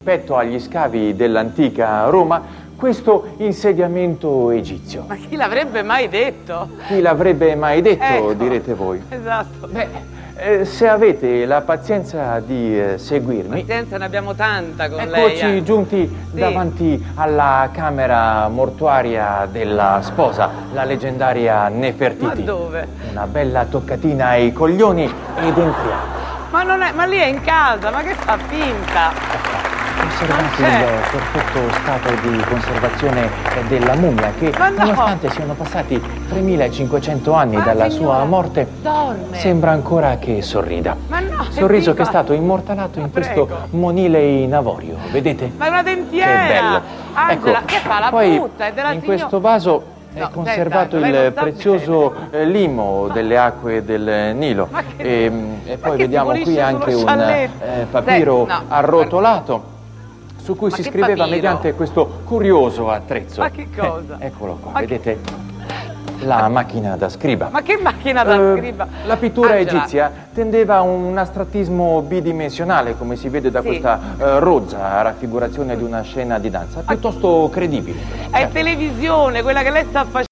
rispetto agli scavi dell'antica Roma questo insediamento egizio. Ma chi l'avrebbe mai detto? Chi l'avrebbe mai detto, Ecco, direte voi? Esatto. Beh, se avete la pazienza di seguirmi... Pazienza ne abbiamo tanta con lei. Eccoci giunti davanti alla camera mortuaria della sposa, la leggendaria Nefertiti. Ma dove? Una bella toccatina ai coglioni ed entriamo. Ma non è, ma lì è in casa, ma che fa finta? Osservate il perfetto stato di conservazione della mummia che, nonostante siano passati 3500 anni dalla sua morte, sembra ancora che sorrida. Ma no, sorriso che è stato immortalato in questo monile in avorio, vedete? Ma è una dentiera! Che bello! Angela, ecco, che fa? La poi butta, è della in signora. questo vaso è conservato il prezioso limo delle acque del Nilo. E poi vediamo qui anche un papiro arrotolato su cui si scriveva mediante questo curioso attrezzo. Ma che cosa? Eccolo qua, vedete? La macchina da scriba. Ma che macchina da scriba? La pittura egizia tendeva a un astrattismo bidimensionale, come si vede da questa rozza raffigurazione di una scena di danza, piuttosto credibile. È televisione, quella che lei sta facendo.